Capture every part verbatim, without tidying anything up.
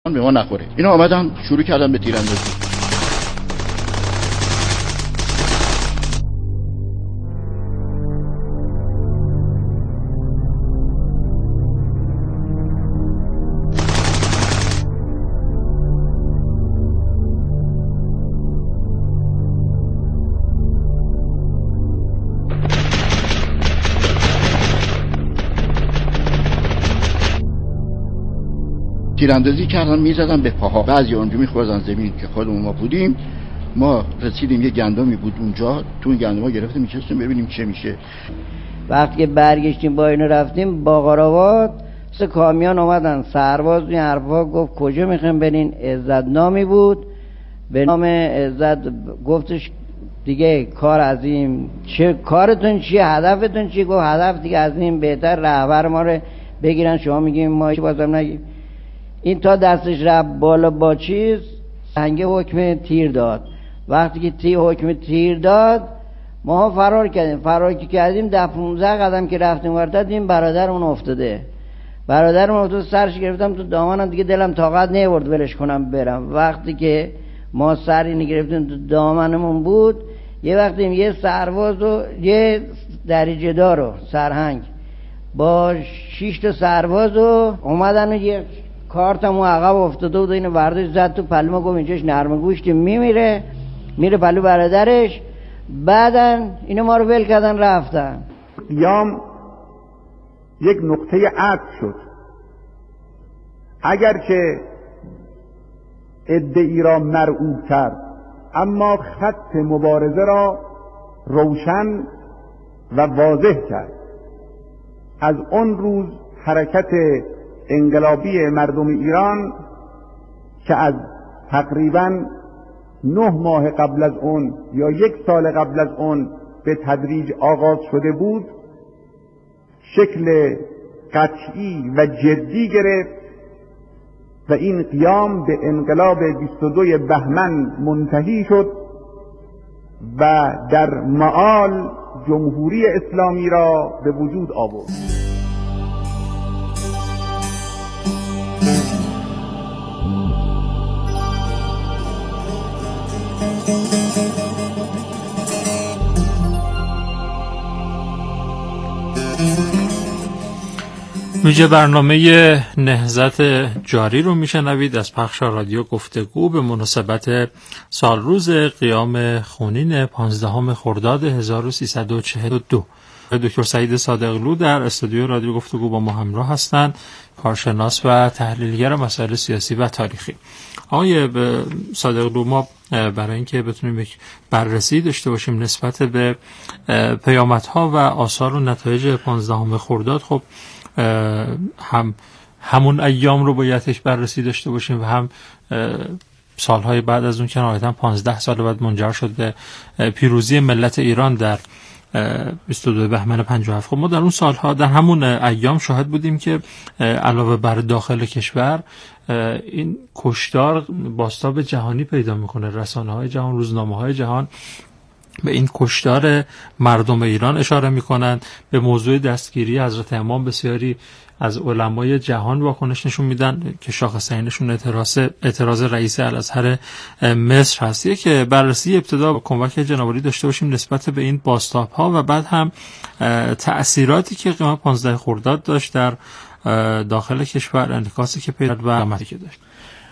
به ما نخوره. اینا آمدن شروع کردن به تیراندازی. تیراندازی کردن میزدن به پاها، بعضی اونجا میخوردن زمین که خودمون ما بودیم. ما رسیدیم یه گندمی بود اونجا، تو این گندما گرفتیم میچستیم ببینیم چه میشه. وقتی برگشتیم با اینو رفتیم باقرآباد، سه کامیون اومدن سرباز این حرفا گفت کجا میخوایم برین؟ عزت نامی بود به نام عزت. گفتش دیگه کار از این چه کارتون چیه، هدفتون چیه؟ گفت هدف دیگه از این بهتر رهبر ما رو بگیرن، شما میگیم ما بازم نگیم. این تا دستش رفت بالا با چیز سنگ حکم تیر داد. وقتی که تیر حکم تیر داد ما فرار کردیم. فرار که کردیم ده پونزده قدم که رفتیم ورد دیدیم برادرمون افتاده. برادرمون افتاده، سرش گرفتم تو دامانم، دیگه دلم طاقت نمی‌آورد ولش کنم برم. وقتی که ما سر اینو گرفتیم تو دامنمون بود، یه وقتی یه سرباز و یه دریجه دارو سرهنگ با شش تا سرباز و اومدن و یه کارتمو عقب افتاده بود، اینو ورداش زد تو پلو. ما گفت اینجاش نرم گوشت میمیره، میره پلو برادرش. بعدن اینو ما رو ول کردن رفتن. قیام یک نقطه عطف شد. اگرچه ادعی را مرعوب کرد، اما خط مبارزه را روشن و واضح کرد. از اون روز حرکت انقلابی مردم ایران که از تقریباً نه ماه قبل از اون یا یک سال قبل از اون به تدریج آغاز شده بود، شکل قطعی و جدی گرفت و این قیام به انقلاب بیست و دو بهمن منتهی شد و در معال جمهوری اسلامی را به وجود آورد. میجه برنامه نهضت جاری رو میشنوید از پخش رادیو گفتگو به مناسبت سال روز قیام خونین پانزدهم خرداد هزار و سیصد و چهل و دو. دکتر سعید صادقلو در استودیو رادیو گفتگو با ما همراه هستند، کارشناس و تحلیلگر مسائل سیاسی و تاریخی. آقای صادقلو، ما برای اینکه بتونیم یک بررسی داشته باشیم نسبت به پیامدها و آثار و نتایج پانزدهم خرداد، خب هم همون ایام رو بایدش بررسی داشته باشیم و هم سالهای بعد از اون که نهایتاً پانزده سال بعد منجر شد به پیروزی ملت ایران در بیست و دو بهمن پنجاه و هفت. خب ما در اون سالها در همون ایام شاهد بودیم که علاوه بر داخل کشور این کشتار بازتاب جهانی پیدا میکنه. رسانه‌های جهان، روزنامه‌های جهان به این کشتار مردم ایران اشاره میکنند. به موضوع دستگیری حضرت امام بسیاری از علمای جهان واکنش نشون میدن که شاخصینشون اعتراض اعتراض رئیس الازهر مصر هستیه که بررسی ابتدا با کمک جناب عالی داشته باشیم نسبت به این بازتاب ها و بعد هم تأثیراتی که قیام پانزده خرداد داشت در داخل کشور، انعکاسی که پیدا و عملی که داشت.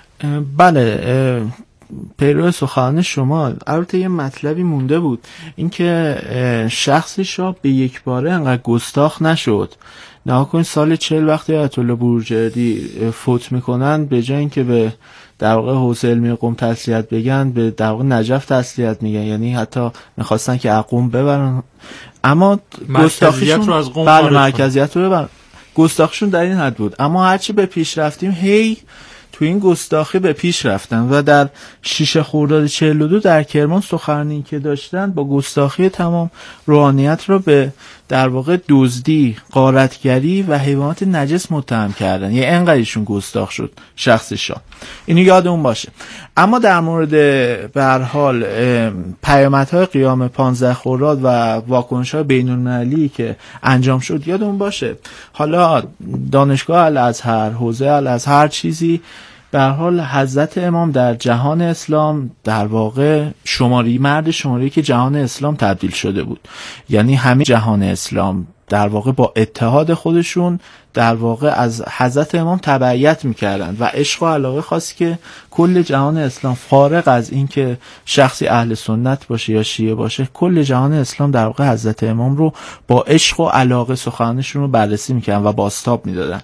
بله، پیرو سخنان شما البته یه مطلبی مونده بود، اینکه شخص شاه به یک باره انقدر گستاخ نشد. نه کن سال چهل وقتی آیت الله بروجردی فوت میکنن، به جای اینکه به در واقع حوزه علمی قم تسلیت بگن، به در واقع نجف تسلیت میگن. یعنی حتی میخواستن که اقوم ببرن، اما گستاخیشون رو از قم بله مرکزیت رو ببرن. گستاخیشون در این حد بود. اما هرچی به پیش رفتیم هی تو این گستاخی به پیش رفتن و در شش خرداد چهل و دو در کرمان سخنرانی که داشتن با گستاخی تمام روحانیت رو به در واقع دزدی، غارتگری و حیوانات نجس متهم کردن. یه انقدرشون گستاخ شد شخص شاه. اینو یادمون باشه. اما در مورد به هر حال پیامدهای قیام پانزده خرداد و واکنش‌های بین‌المللی که انجام شد یادمون باشه. حالا دانشگاه الازهر، حوزه الازهر، چیزی به هر حال حضرت امام در جهان اسلام در واقع شماری مرد شماری که جهان اسلام تبدیل شده بود. یعنی همه جهان اسلام در واقع با اتحاد خودشون در واقع از حضرت امام تبعیت میکردن و عشق و علاقه خاصی که کل جهان اسلام فارغ از این که شخصی اهل سنت باشه یا شیعه باشه، کل جهان اسلام در واقع حضرت امام رو با عشق و علاقه سخنانشون رو بررسی میکردن و بازتاب میدادن.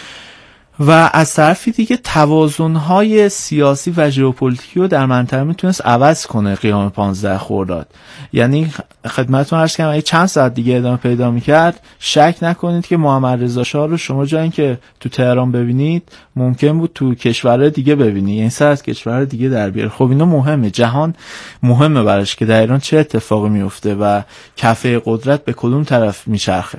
و از طرفی دیگه توازن‌های سیاسی و ژئوپلیتیکی رو در منطقه میتونست عوض کنه قیام پانزده خرداد. یعنی خدمتتون عرض کنم اگه چند ساعت دیگه ادامه پیدا میکرد، شک نکنید که محمد رضا شاه رو شما جایی که تو تهران ببینید ممکن بود تو کشورهای دیگه ببینید، یعنی سر از کشورهای دیگه در بیاره. خب اینا مهمه، جهان مهمه براش که در ایران چه اتفاقی میفته و کفه قدرت به کدوم طرف میچرخه.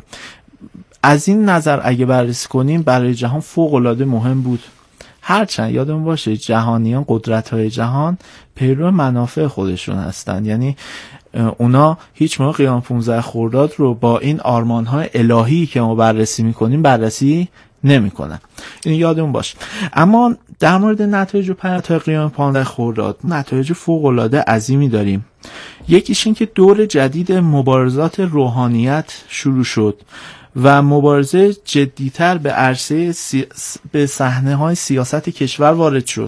از این نظر اگه بررسی کنیم برای جهان فوق‌العاده مهم بود. هرچند یادمون باشه جهانیان، قدرت‌های جهان پیرو منافع خودشون هستن، یعنی اونا هیچ موقع قیام پانزده خرداد رو با این آرمان‌های الهی که ما بررسی می‌کنیم بررسی نمی‌کنن. این یادمون باشه. اما در مورد نتایج و پیامدهای قیام پانزده خرداد نتایج فوق‌العاده عظیمی داریم. یکیش این که دور جدید مبارزات روحانیت شروع شد و مبارزه جدیتر به عرصه سی... به صحنه‌های سیاست کشور وارد شد.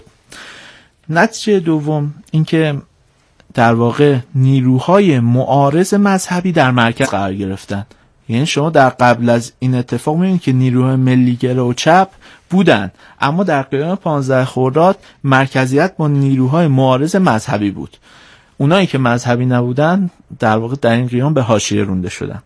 نتیجه دوم اینکه در واقع نیروهای معارض مذهبی در مرکز قرار گرفتن. یعنی شما در قبل از این اتفاق می‌بینید که نیروهای ملی‌گرا و چپ بودن، اما در قیام پانزده خرداد مرکزیت با نیروهای معارض مذهبی بود. اونایی که مذهبی نبودن در واقع در این قیام به حاشیه رونده شدن.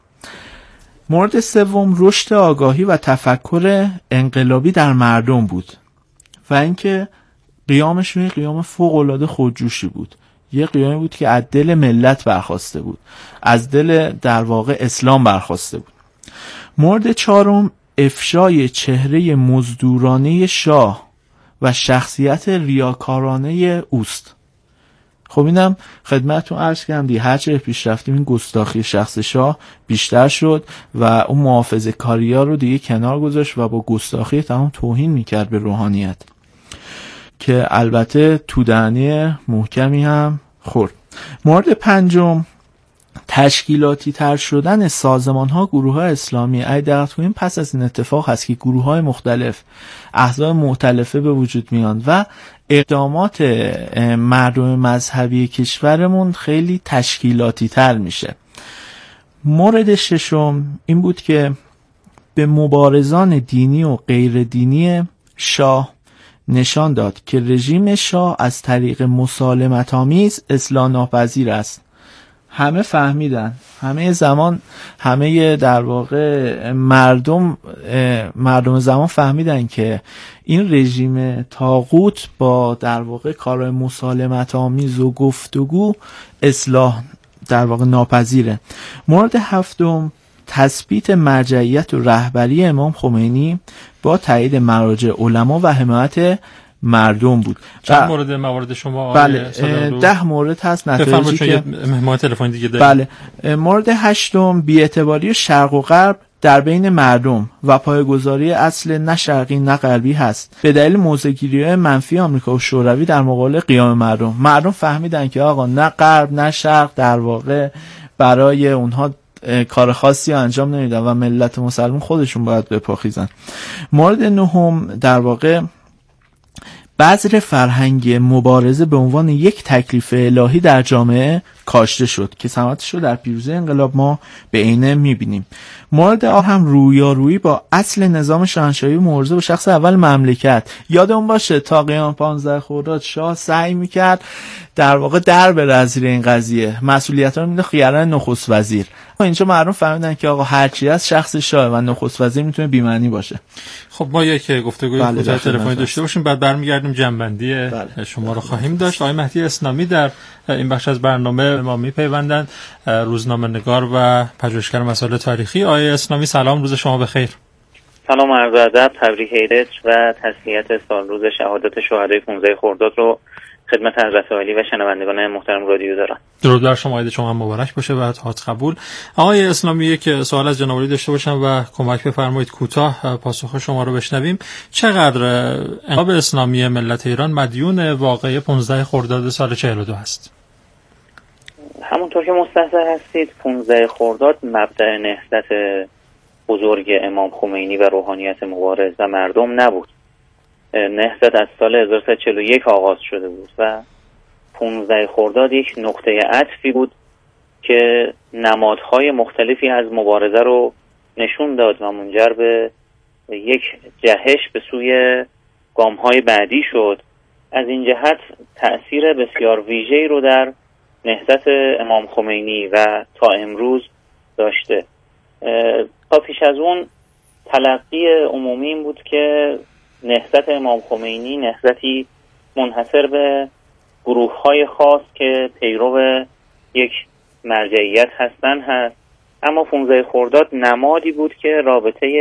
مورد سوم رشد آگاهی و تفکر انقلابی در مردم بود و اینکه قیامشون یه قیام فوق‌العاده خودجوشی بود. یه قیامی بود که از دل ملت برخواسته بود، از دل در واقع اسلام برخواسته بود. مورد چهارم افشای چهره مزدورانه شاه و شخصیت ریاکارانه اوست. خب اینم خدمتتون عرض کردم دی هرچه پیش رفتیم این گستاخی شخص شاه بیشتر شد و اون محافظه کاریا رو دیگه کنار گذاشت و با گستاخی تمام توهین میکرد به روحانیت که البته تودعنی محکمی هم خورد. مورد پنجم تشکیلاتی تر شدن سازمان ها، گروه های اسلامی. ای دقت کنیم پس از این اتفاق هست که گروه های مختلف، احزاب مختلفه به وجود میان و اقدامات مردم مذهبی کشورمون خیلی تشکیلاتی تر میشه. مورد ششم این بود که به مبارزان دینی و غیر دینی شاه نشان داد که رژیم شاه از طریق مسالمت آمیز اصلاح ناپذیر است. همه فهمیدن، همه زمان، همه در واقع مردم مردم زمان فهمیدن که این رژیم طاغوت با در واقع کارهای مسالمت آمیز و گفتگو اصلاح در واقع ناپذیره. مورد هفتم تثبیت مرجعیت و رهبری امام خمینی با تایید مراجع علما و حمایت مردم بود. چند مورد موارد شما؟ بله ده مورد هست نتایجی که مهمان تلفنی دیگه داریم. بله. مورد هشتم بی‌اعتباری شرق و غرب در بین مردم و پایه‌گذاری اصل نه شرقی نه غربی هست به دلیل موضع‌گیری‌های منفی آمریکا و شوروی در مقابل قیام مردم. مردم فهمیدن که آقا نه غرب نه شرق در واقع برای اونها کار خاصی انجام نمیدن و ملت مسلمان خودشون باید بپاخیزن. مورد نهم در واقع بذر فرهنگ مبارزه به عنوان یک تکلیف الهی در جامعه کاشته شد که ثمراتش رو در پیروزی انقلاب ما به عینه می‌بینیم. مورد آخر هم رویارویی با اصل نظام شاهنشاهی و مبارزه با شخص اول مملکت. یادمون باشه تا قیام پانزده خرداد شاه سعی می‌کرد در واقع در بره از زیر این قضیه، مسئولیت‌ها رو میده خیانت نخست وزیر. اینجا مردم فهمیدن که آقا هرچی از شخص شاه و نخست وزیر میتونه بی‌معنی باشه. خب ما یک گفتگوی بله کوتاه تلفنی داشته باشیم، بعد برمیگردیم جنبندی بله. شما رو خواهیم داشت. آقای مهدی اسلامی در این بخش از برنامه ما میپیوندند، روزنامه نگار و پژوهشگر مسائل تاریخی. آقای اسلامی سلام، روز شما بخیر. سلام، عرض ادب، تبریک عید و تسلیت سالروز شهادت شهدای پانزده خرداد رو خدمت حضرت عالی و شنوندگان محترم رادیو دارم. درود بر شما، عید شما مبارک باشه و حات قبول. آقای اسلامی، که سوال از جناب عالی داشته باشم و کمک بفرمایید کوتاه پاسخ شما رو بشنویم. چقدر انقلاب اسلامی ملت ایران مدیون واقعه پانزده خرداد سال چهل و دو هست؟ همونطور که مستحضر هستید، پانزده خرداد مبدأ نهضت بزرگ امام خمینی و روحانیت مبارز و مردم نبود. نهضت از سال هزار و سیصد و چهل و یک آغاز شده بود و پانزده خرداد یک نقطه عطفی بود که نمادهای مختلفی از مبارزه رو نشون داد و منجر به یک جهش به سوی گام‌های بعدی شد. از این جهت تأثیر بسیار ویژه‌ای رو در نهضت امام خمینی و تا امروز داشته. تا پیش از اون تلقی عمومی این بود که نهضت امام خمینی نهضتی منحصر به گروه‌های خاص که پیرو یک مرجعیت هستن هست، اما پانزده خرداد نمادی بود که رابطه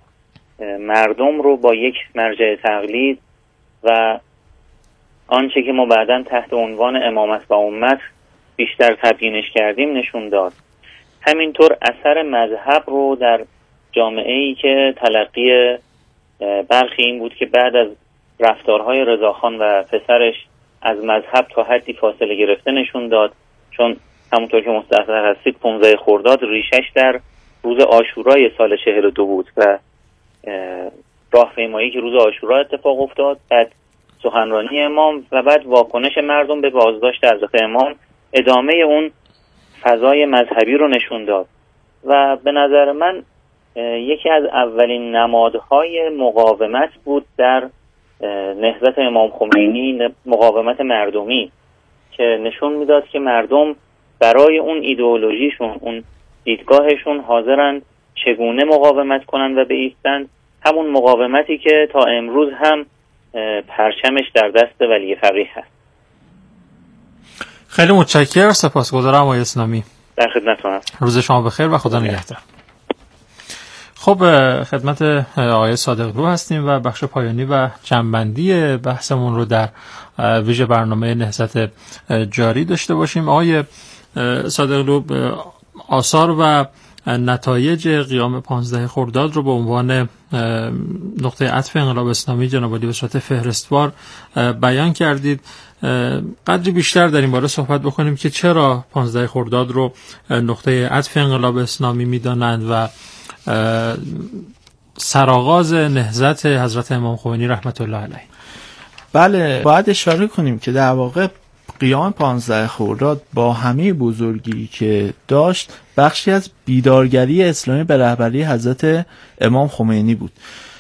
مردم رو با یک مرجع تقلید و آنچه که ما بعداً تحت عنوان امامت و امت بیشتر تبیینش کردیم نشون داد. همینطور اثر مذهب رو در جامعه‌ای که تلقی برخی این بود که بعد از رفتارهای رضاخان و پسرش از مذهب تا حدی فاصله گرفته نشون داد، چون همونطور که مستحضر هستید پانزده خرداد ریشش در روز عاشورای سال چهل و دو بود و راهپیمایی که روز عاشورا اتفاق افتاد، بعد سخنرانی امام و بعد واکنش مردم به بازداشت حضرت امام ادامه اون فضای مذهبی رو نشون داد و به نظر من یکی از اولین نمادهای مقاومت بود در نهضت امام خمینی، مقاومت مردمی که نشون میداد که مردم برای اون ایدئولوژیشون، اون دیدگاهشون حاضرن چگونه مقاومت کنن و بایستن، همون مقاومتی که تا امروز هم پرچمش در دست ولی فقیه هست. خیلی متشکرم، سپاسگزارم آقای اسلامی. در خدمتتون هستم. روز شما بخیر و خدا نگهدار. خب خدمت آقای صادقلو هستیم و بخش پایانی و جنبندی بحثمون رو در ویژه برنامه نهضت جاری داشته باشیم. آقای صادقلو، آثار و نتایج قیام پانزده خرداد رو به عنوان نقطه عطف انقلاب اسلامی جناب عالی به صورت فهرستوار بیان کردید. قدری بیشتر در این باره صحبت بکنیم که چرا پانزده خرداد رو نقطه عطف انقلاب اسلامی می‌دانند و سرآغاز نهضت حضرت امام خمینی رحمت الله علیه. بله، باید اشاره کنیم که در واقع قیام پانزده خرداد با همه بزرگی که داشت بخشی از بیدارگری اسلامی به رهبری حضرت امام خمینی بود.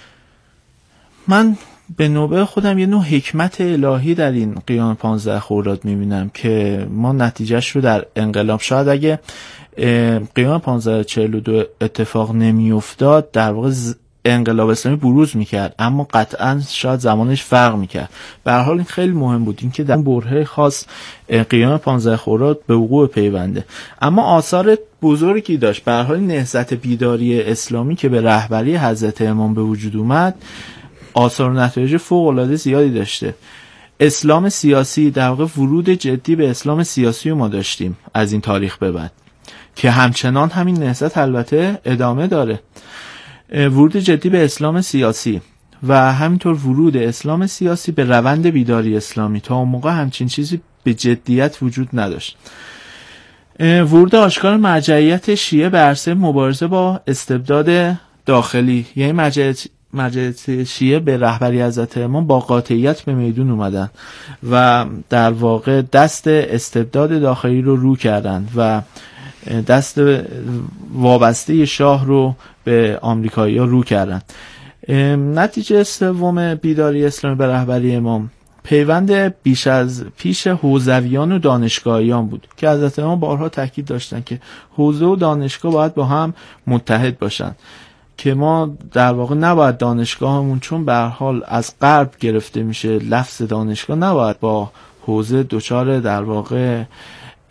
من به نوبه خودم یه نوع حکمت الهی در این قیام پانزده خرداد میبینم که ما نتیجهش رو در انقلاب، شاید اگه قیام پانزده چهل و دو اتفاق نمی افتاد در واقع انقلاب اسلامی بروز میکرد، اما قطعا شاید زمانش فرق میکرد. به هر حال این خیلی مهم بود، این که در برهه خاص قیام پانزده خرداد به وقوع پیونده. اما آثار بزرگی داشت. به هر حال نهضت بیداری اسلامی که به رهبری حضرت امام به وجود اومد آثار و نتایج فوق العاده زیادی داشته. اسلام سیاسی، در واقع ورود جدی به اسلام سیاسی رو ما داشتیم از این تاریخ به بعد که همچنان همین نهضت البته ادامه داره. ورود جدی به اسلام سیاسی و همینطور ورود اسلام سیاسی به روند بیداری اسلامی، تا اون موقع همچین چیزی به جدیت وجود نداشت. ورود آشکار مرجعیت شیعه به عرصه مبارزه با استبداد داخلی، یعنی مرجعیت مرجعیت شیعه به رهبری حضرت امام با قاطعیت به میدون اومدن و در واقع دست استبداد داخلی رو رو کردن و دست وابسته شاه رو به آمریکایی‌ها رو کردن. نتیجه سوم بیداری اسلامی به رهبری امام پیوند بیش از پیش حوزویان و دانشگاهیان بود که حضرت امام بارها تاکید داشتن که حوزه و دانشگاه باید با هم متحد باشن، که ما در واقع نباید دانشگاهمون، چون به هر حال از غرب گرفته میشه لفظ دانشگاه، نباید با حوزه دچار در واقع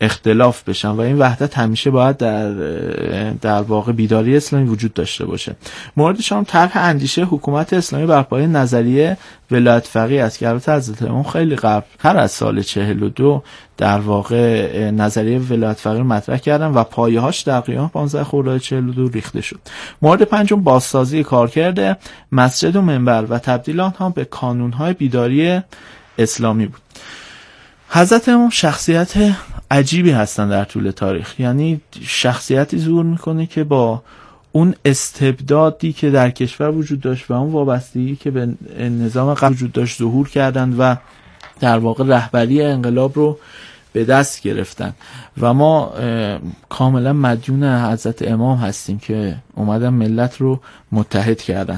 اختلاف بشن و این وحدت همیشه باید در در واقع بیداری اسلامی وجود داشته باشه. مورد شام طرح اندیشه حکومت اسلامی بر پایه نظریه ولایت فقیه است که البته حضرت امام خیلی قبل‌تر از سال چهل و دو در واقع نظریه ولایت فقیه مطرح کردن و پایه‌هاش در قیام پانزده خرداد چهل و دو ریخته شد. مورد پنجم بازسازی کارکرد مسجد و منبر و تبدیل آنها به کانون‌های بیداری اسلامی بود. حضرت امام شخصیت عجیبی هستن در طول تاریخ، یعنی شخصیتی ظهور میکنه که با اون استبدادی که در کشور وجود داشت و اون وابستگی که به نظام قبل وجود داشت ظهور کردن و در واقع رهبری انقلاب رو به دست گرفتن و ما کاملا مدیون حضرت امام هستیم که اومدن ملت رو متحد کردن.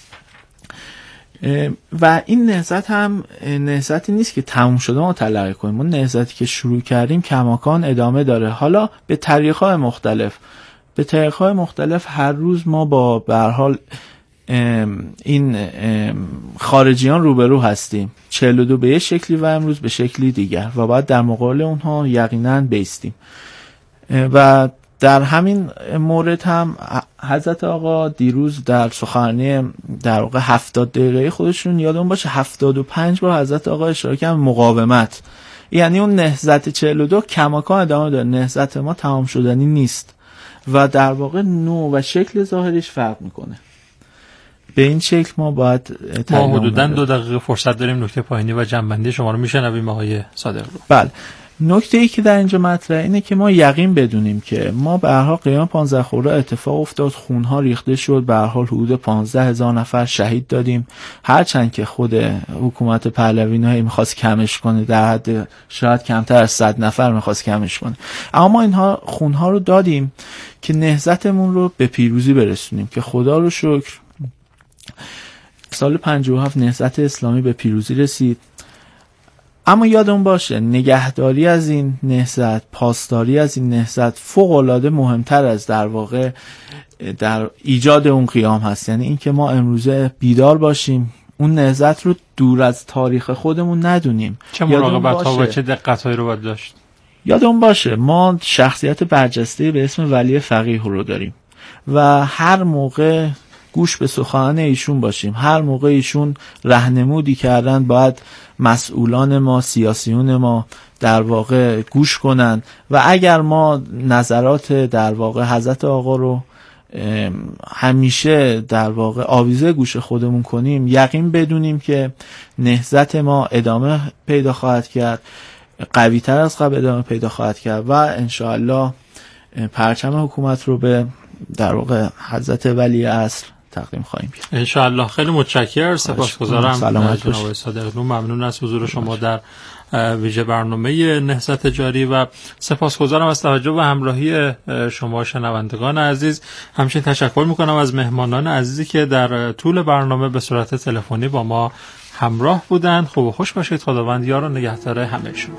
و این نهضت هم نهضتی نیست که تموم شده ما تلقی کنیم، ما نهضتی که شروع کردیم کماکان ادامه داره، حالا به طریق‌های مختلف به طریق‌های مختلف هر روز ما با به هر حال این خارجیان روبرو هستیم، چهل و دو به یک شکلی و امروز به شکلی دیگر و باید در مقابل اونها یقینا بایستیم. و در همین مورد هم حضرت آقا دیروز در سخنرانی در واقع هفتاد دقیقه خودشون یادم باشه هفتاد و پنج بار حضرت آقا اشاره کردن مقاومت، یعنی اون نهضت چهل و دو کماکان ادامه داره، نهضت ما تمام شدنی نیست و در واقع نوع و شکل ظاهرش فرق میکنه. به این شکل ما باید ما حدوداً دو دقیقه فرصت داریم نکته پایانی و جنبندی شما رو میشنویم آقای صادقلو. بله، نکته ای که در اینجا مطرحه اینه که ما یقین بدونیم که ما به هر حال قیام پانزده خرداد اتفاق افتاد، خونها ریخته شد، به هر حال حدود پانزده هزار نفر شهید دادیم، هرچند که خود حکومت پهلوی‌ها می‌خواست کمش کنه، در حد شاید کمتر از صد نفر می‌خواست کمش کنه، اما ما اینها خونها رو دادیم که نهضتمون رو به پیروزی برسونیم که خدا رو شکر سال پنجاه و هفت نهضت اسلامی به پیروزی رسید. اما یادمون باشه نگهداری از این نهضت، پاسداری از این نهضت فوق‌العاده مهمتر از در واقع در ایجاد اون قیام هست. یعنی این که ما امروزه بیدار باشیم، اون نهضت رو دور از تاریخ خودمون ندونیم. چه مراقبت‌ها و چه دقت‌هایی رو باید داشت؟ یادمون باشه ما شخصیت برجسته به اسم ولی فقیه رو داریم و هر موقع گوش به سخنان ایشون باشیم، هر موقع ایشون راهنمودی کردن باید مسئولان ما، سیاسیون ما در واقع گوش کنن و اگر ما نظرات در واقع حضرت آقا رو همیشه در واقع آویزه گوش خودمون کنیم، یقین بدونیم که نهضت ما ادامه پیدا خواهد کرد، قوی تر از قبل ادامه پیدا خواهد کرد و انشاءالله پرچم حکومت رو به در واقع حضرت ولی عصر تقدیم خواهیم کرد انشاءالله. خیلی متشکرم، سپاسگزارم جناب صادقلو، ممنون از حضور شما در ویژه برنامه نهضت جاری و سپاسگزارم از توجه و همراهی شما شنوندگان عزیز. همچنین تشکر میکنم از مهمانان عزیزی که در طول برنامه به صورت تلفنی با ما همراه بودند. خوب و خوش باشید، خداوند یار و نگهدار همه شما.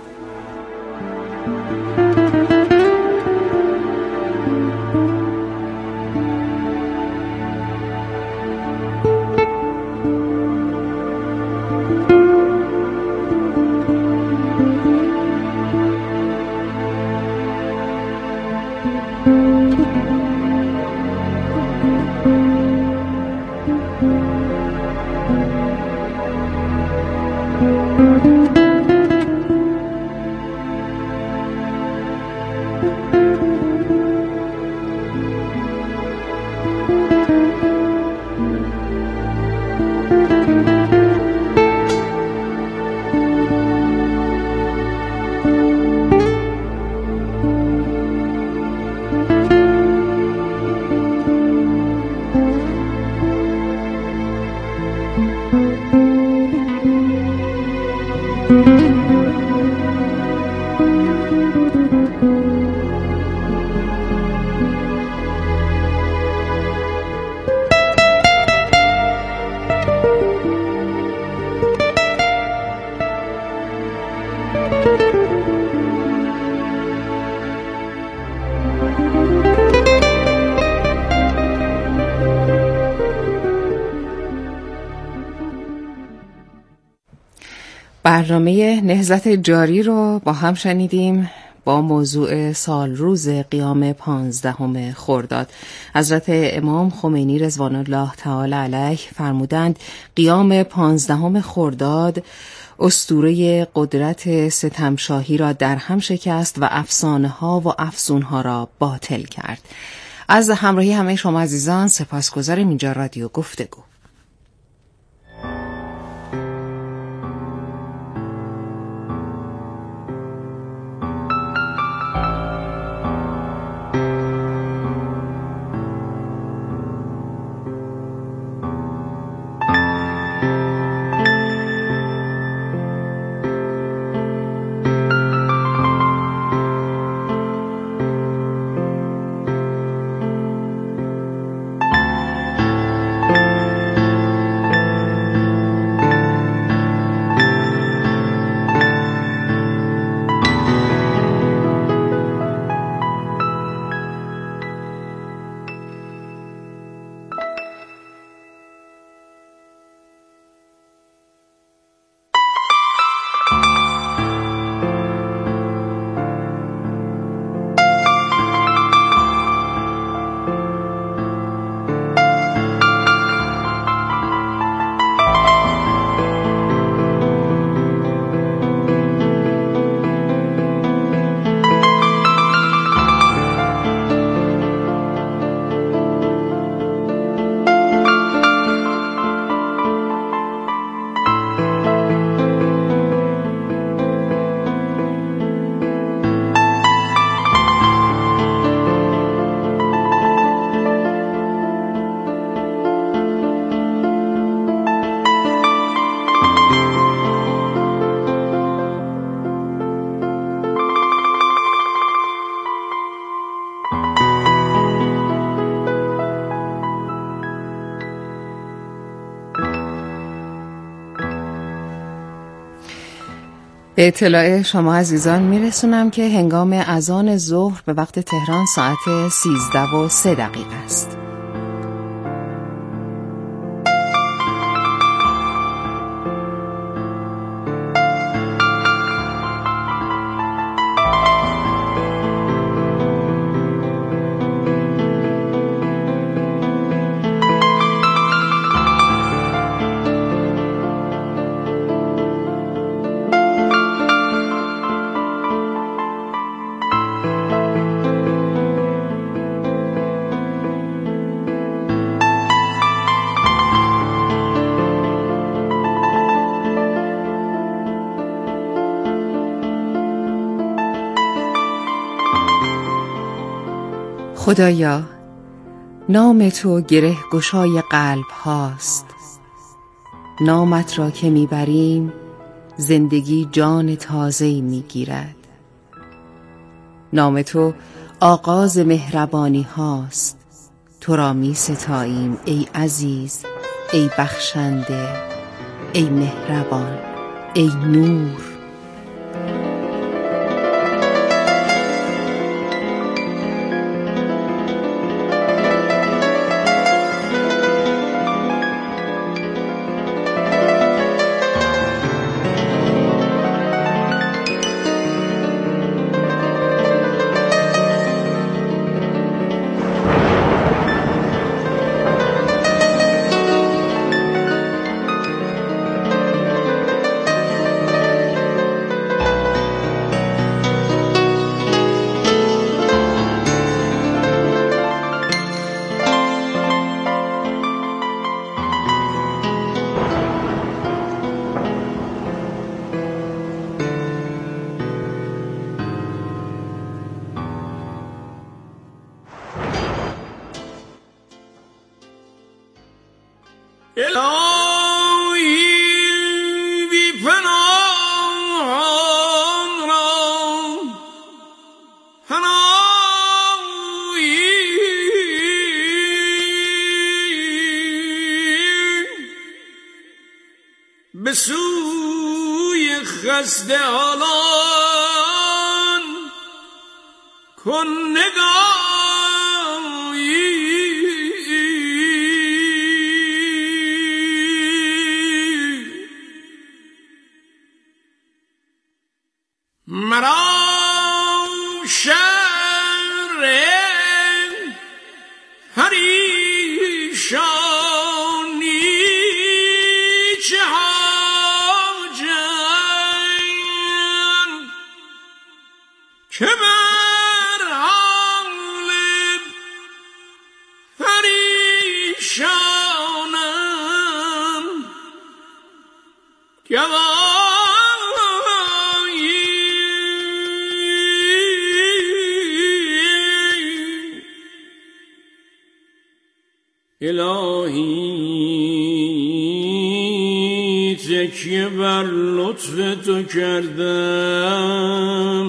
برنامه نهضت جاری رو با هم شنیدیم. با موضوع سال روز قیام پانزدهم خرداد. حضرت امام خمینی رضوان الله تعالی علیه فرمودند قیام پانزدهم خرداد اسطوره قدرت ستمشاهی را در هم شکست و افسانه ها و افسون ها را باطل کرد. از همراهی همه شما عزیزان سپاسگزاریم. اینجا رادیو گفتگو. به اطلاع شما عزیزان میرسونم که هنگام اذان ظهر به وقت تهران ساعت سیزده و سه دقیقه است. خدایا، نام تو گره گشای قلب هاست. نامت را که میبریم زندگی جان تازه‌ای میگیرد. نام تو آغاز مهربانی هاست. تو را می ستاییم ای عزیز، ای بخشنده، ای مهربان، ای نور. به سوی خسته حالان کن نگاهی، مرا الهی تکیه بر لطف تو کردم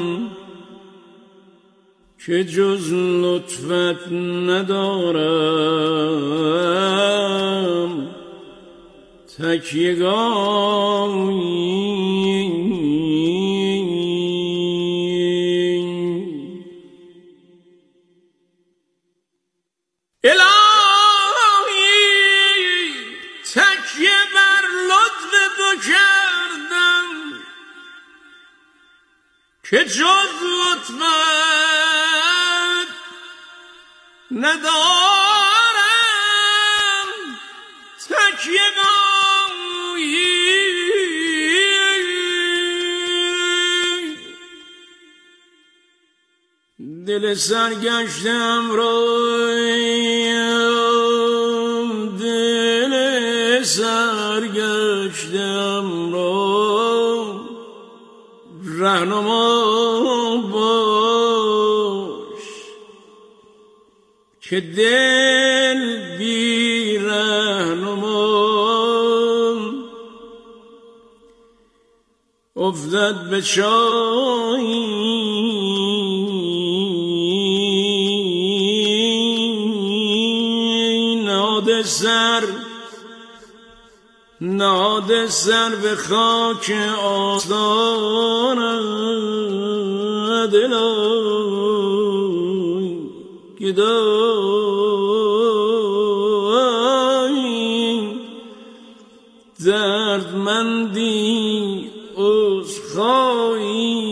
که جز لطفت ندارم تکیه‌گاهی. که جز لطفت ندارم تکیه‌گاهی. دل سرگشتم را دل سرگشتم را رهنما باش که دل بی رهنما افتد به چاهی. نهاده سر نهاده سر به خاک آستانت دلای گدایی دردمندی عذرخواهی.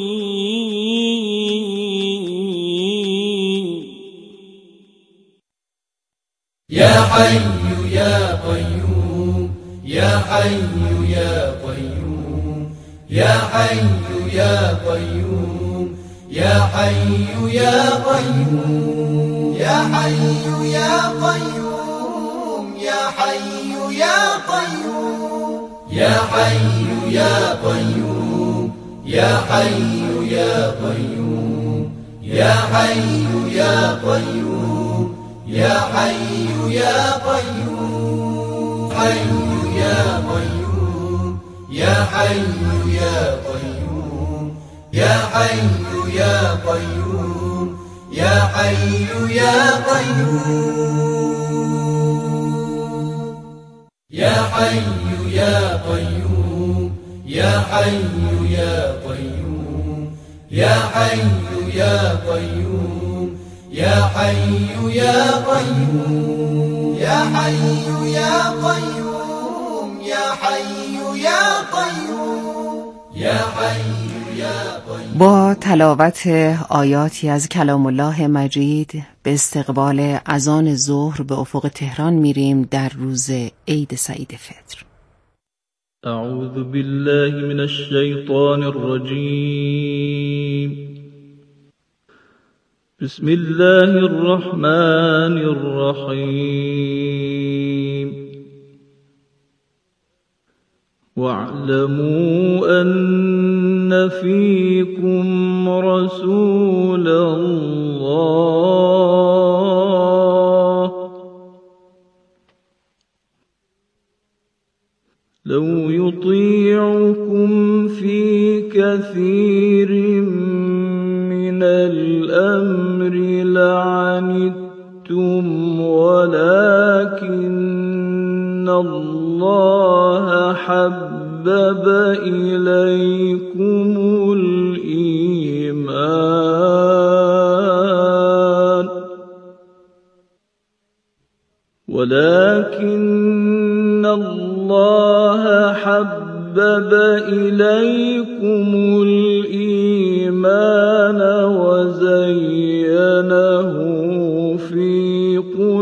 یا حی یا قیوم یا حی یا قیوم یا حی یا قیوم یا حی یا قیوم یا حی یا قیوم یا حی یا قیوم یا حی یا قیوم یا حی یا قیوم یا حی یا قیوم یا حی یا قیوم حی یا قیوم یا حی یا قیوم یا حی یا قیوم یا حی یا قیوم یا حی یا قیوم یا حی یا قیوم یا حی یا قیوم یا حی یا قیوم یا حی یا قیوم یا حی یا قیوم یا حی یا قیوم. با تلاوت آیاتی از کلام الله مجید به استقبال اذان ظهر به افق تهران میریم در روز عید سعید فطر. اعوذ بالله من الشیطان الرجیم. بسم الله الرحمن الرحیم. واعلموا أن فيكم رسول الله لو يطيعكم في كثير من الأمر لعنتم ولكن الله حبب إليكم الإيمان ولكن الله حبب إليكم الإيمان وزينه في قلوبكم